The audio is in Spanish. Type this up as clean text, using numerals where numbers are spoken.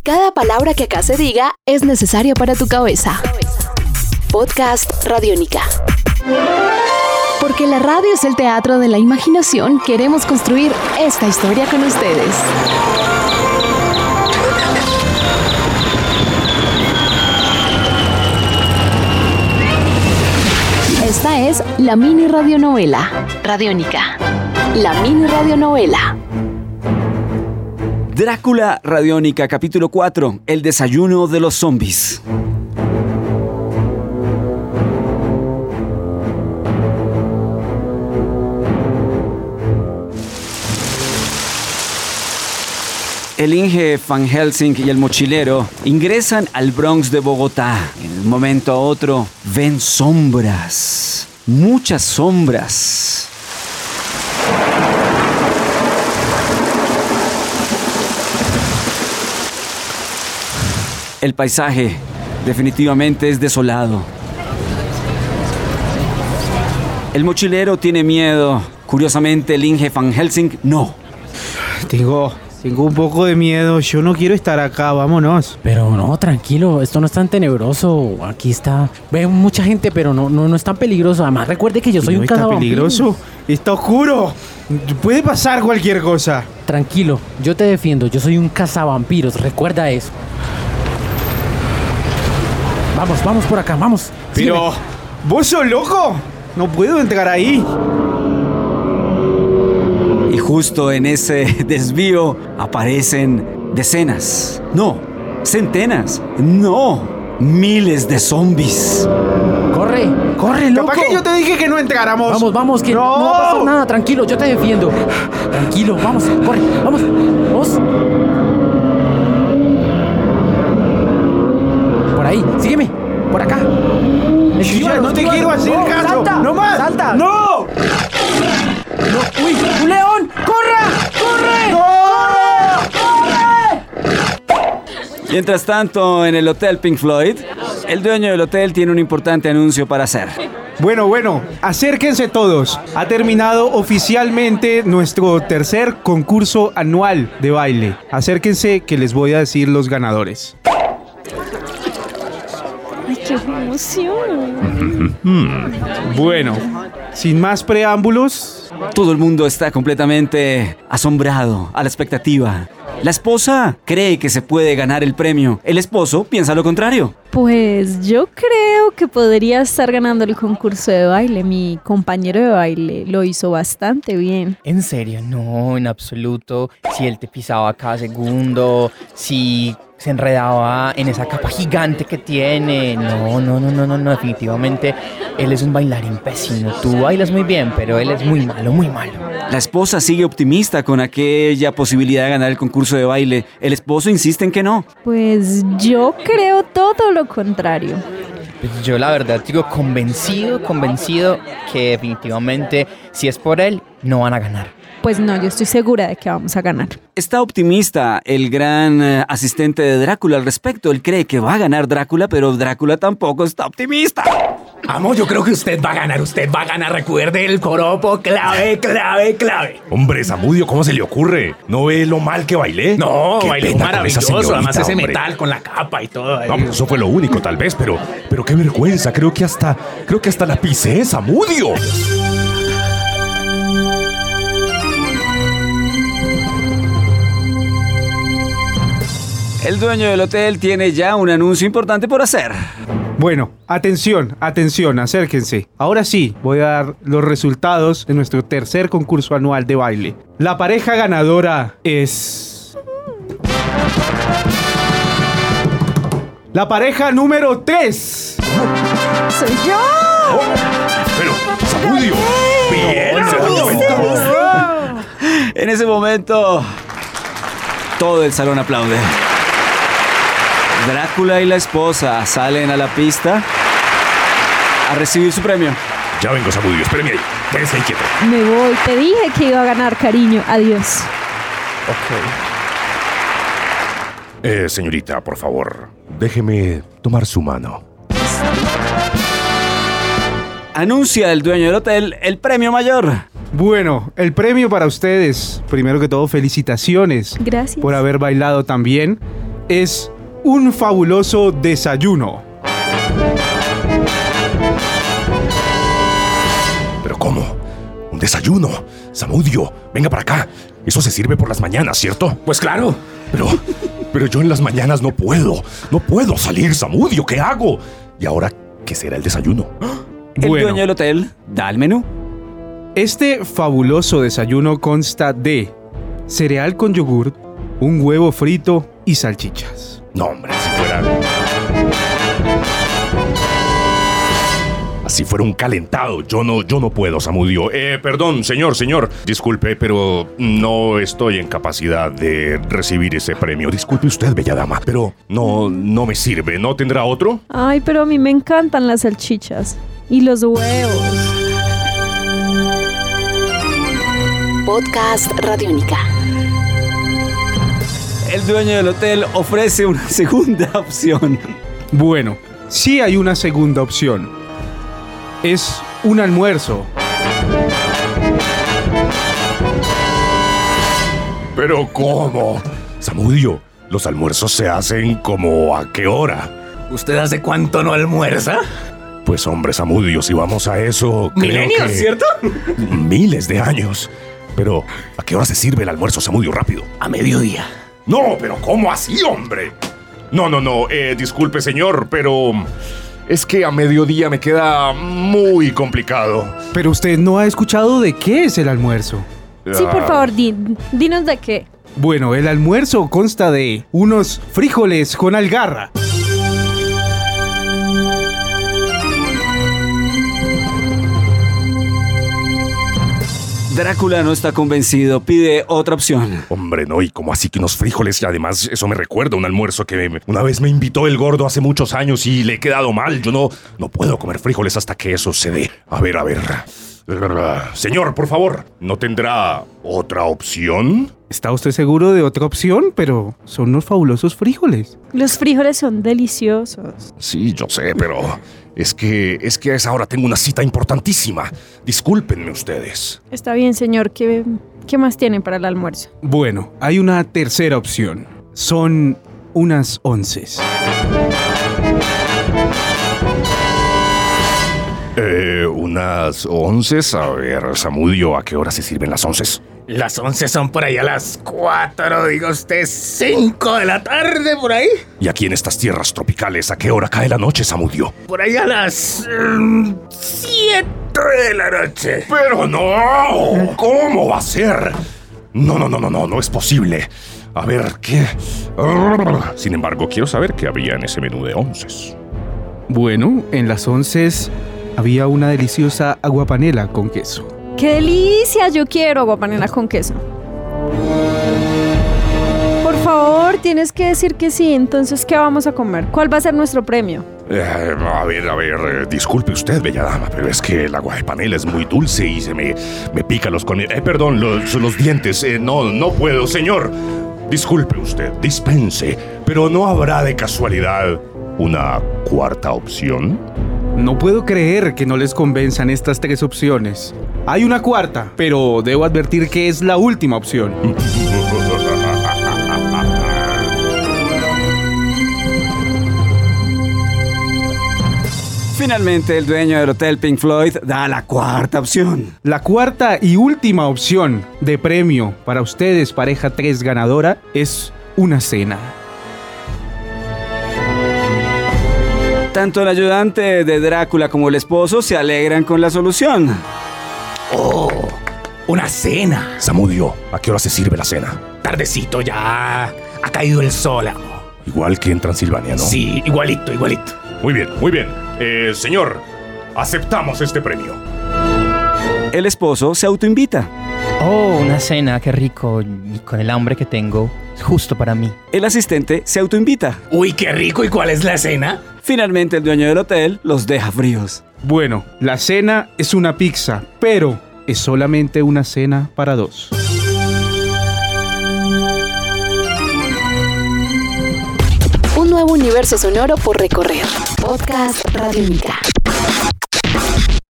Cada palabra que acá se diga es necesaria para tu cabeza. Podcast Radiónica. Porque la radio es el teatro de la imaginación, queremos construir esta historia con ustedes. Esta es la mini radionovela Radiónica. La mini radionovela. Drácula Radiónica, capítulo 4, el desayuno de los zombies. El Inge Van Helsing y el mochilero ingresan al Bronx de Bogotá. En un momento a otro ven sombras, muchas sombras. El paisaje definitivamente es desolado. El mochilero tiene miedo. Curiosamente, el Inge Van Helsing no. Tengo un poco de miedo. Yo no quiero estar acá, vámonos. Pero no, tranquilo, esto no es tan tenebroso. Aquí está. Veo mucha gente, pero no es tan peligroso. Además, recuerde que yo soy un cazavampiros. ¿Está peligroso? ¡Está oscuro! Puede pasar cualquier cosa. Tranquilo, yo te defiendo. Yo soy un cazavampiros. Recuerda eso. Vamos por acá, vamos. Pero, sígueme. ¿Vos sos loco? No puedo entrar ahí. Y justo en ese desvío aparecen decenas, no, centenas, no, miles de zombies. Corre, loco. Capaz que yo te dije que no entráramos. Vamos, que no va a pasar nada. Tranquilo, yo te defiendo. Tranquilo, vamos, corre, vamos. Por ahí, sígueme, por acá. No te quiero hacer caso. Salta, ¡No más! ¡Salta! ¡No! ¡Uy, un león! ¡Corre! Mientras tanto, en el Hotel Pink Floyd, el dueño del hotel tiene un importante anuncio para hacer. Bueno, acérquense todos. Ha terminado oficialmente nuestro tercer concurso anual de baile. Acérquense que les voy a decir los ganadores. ¡Ay, qué emoción! Bueno, sin más preámbulos, Todo el mundo está completamente asombrado, a la expectativa. La esposa cree que se puede ganar el premio. El esposo piensa lo contrario. Pues yo creo que podría estar ganando el concurso de baile. Mi compañero de baile lo hizo bastante bien. ¿En serio? No, en absoluto. Si él te pisaba cada segundo, si se enredaba en esa capa gigante que tiene. No, definitivamente él es un bailarín pésimo. Tú bailas muy bien, pero él es muy malo, muy malo. La esposa sigue optimista con aquella posibilidad de ganar el concurso de baile. El esposo insiste en que no. Pues yo creo todo lo contrario. Pues yo la verdad digo convencido que definitivamente si es por él, no van a ganar. Pues no, yo estoy segura de que vamos a ganar. Está optimista el gran asistente de Drácula al respecto. Él cree que va a ganar Drácula, pero Drácula tampoco está optimista. Vamos, yo creo que usted va a ganar. Recuerde el joropo, clave. Hombre, Zamudio, ¿cómo se le ocurre? ¿No ve lo mal que bailé? No, Qué bailé pena con esa maravilloso, señorita, además ese hombre. metal con la capa y todo. No, pues eso fue lo único, tal vez, pero qué vergüenza. Creo que hasta la pisé, Zamudio. El dueño del hotel tiene ya un anuncio importante por hacer. bueno, atención, acérquense. Ahora sí, voy a dar los resultados de nuestro tercer concurso anual de baile. La pareja ganadora es... la pareja número 3. ¡Soy yo! Pero, Zamudio, bien, En ese momento, todo el salón aplaude. Drácula y la esposa salen a la pista a recibir su premio. Ya vengo, Zamudio, espéreme ahí. Quédese ahí quieto. Me voy, te dije que iba a ganar, cariño. Adiós. Señorita, por favor, déjeme tomar su mano. Anuncia el dueño del hotel el premio mayor. Bueno, el premio para ustedes. Primero que todo, felicitaciones. Gracias. Por haber bailado tan bien. es un fabuloso desayuno. ¿Pero cómo? ¿Un desayuno? Zamudio, venga para acá. Eso se sirve por las mañanas, ¿cierto? Pues claro. Pero yo en las mañanas no puedo salir, Zamudio, ¿qué hago? ¿Y ahora qué será el desayuno? El dueño del hotel da el menú. Este fabuloso desayuno consta de cereal con yogur, un huevo frito y salchichas. No, hombre, si fuera un calentado, yo no puedo, Zamudio. Perdón, señor, disculpe, pero no estoy en capacidad de recibir ese premio. Disculpe usted, bella dama, pero no me sirve. ¿No tendrá otro? Ay, pero a mí me encantan las salchichas y los huevos. Podcast Radiónica. El dueño del hotel ofrece una segunda opción. Bueno, sí hay una segunda opción. Es un almuerzo. ¿Pero cómo? Zamudio, los almuerzos se hacen como ¿a qué hora? ¿Usted hace cuánto no almuerza? Pues hombre, Zamudio, si vamos a eso... Milenios, ¿cierto? Miles de años. Pero, ¿a qué hora se sirve el almuerzo, Zamudio? Rápido. A mediodía. No, pero ¿cómo así, hombre? No, disculpe, señor, pero... es que a mediodía me queda muy complicado. Pero usted no ha escuchado de qué es el almuerzo. Sí, por favor, dinos de qué. Bueno, el almuerzo consta de unos frijoles con algarra. Drácula no está convencido, pide otra opción. Hombre, no, y como así que unos frijoles, y además eso me recuerda a un almuerzo que una vez me invitó el gordo hace muchos años y le he quedado mal. Yo no puedo comer frijoles hasta que eso se dé. A ver. Señor, por favor, ¿no tendrá otra opción? ¿Está usted seguro de otra opción? Pero son unos fabulosos frijoles. Los frijoles son deliciosos. Sí, yo sé, pero es que a esa hora tengo una cita importantísima. Discúlpenme ustedes. Está bien, señor. ¿Qué más tienen para el almuerzo? Bueno, hay una tercera opción. Son unas onces. Unas onces. A ver, Zamudio, ¿a qué hora se sirven las onces? Las 11 son por ahí a las 4, diga usted, 5 de la tarde, por ahí. ¿Y aquí en estas tierras tropicales, a qué hora cae la noche, Zamudio? Por ahí a las 7 de la noche. ¡Pero no! ¿Cómo va a ser? No es posible. A ver, ¿qué? Sin embargo, quiero saber qué había en ese menú de onces. Bueno, en las onces había una deliciosa aguapanela con queso. ¡Qué delicia! Yo quiero aguapanela con queso. Por favor, tienes que decir que sí. Entonces, ¿qué vamos a comer? ¿Cuál va a ser nuestro premio? A ver, disculpe usted, bella dama, pero es que el aguapanela es muy dulce y se me pica los los dientes. No puedo, señor. Disculpe usted, dispense, pero ¿no habrá de casualidad una cuarta opción? No puedo creer que no les convenzan estas tres opciones. Hay una cuarta, pero debo advertir que es la última opción. Finalmente, el dueño del hotel Pink Floyd da la cuarta opción. La cuarta y última opción de premio para ustedes, pareja 3 ganadora, es una cena. Tanto el ayudante de Drácula como el esposo se alegran con la solución. ¡Oh! ¡Una cena! Zamudio, ¿a qué hora se sirve la cena? Tardecito, ya ha caído el sol, amo. Igual que en Transilvania, ¿no? Sí, igualito. Muy bien. Señor, aceptamos este premio. El esposo se autoinvita. Oh, una cena, qué rico. Y con el hambre que tengo, es justo para mí. El asistente se autoinvita. Uy, qué rico. ¿Y cuál es la cena? Finalmente, el dueño del hotel los deja fríos. Bueno, la cena es una pizza, pero es solamente una cena para 2. Un nuevo universo sonoro por recorrer. Podcast Radiónica.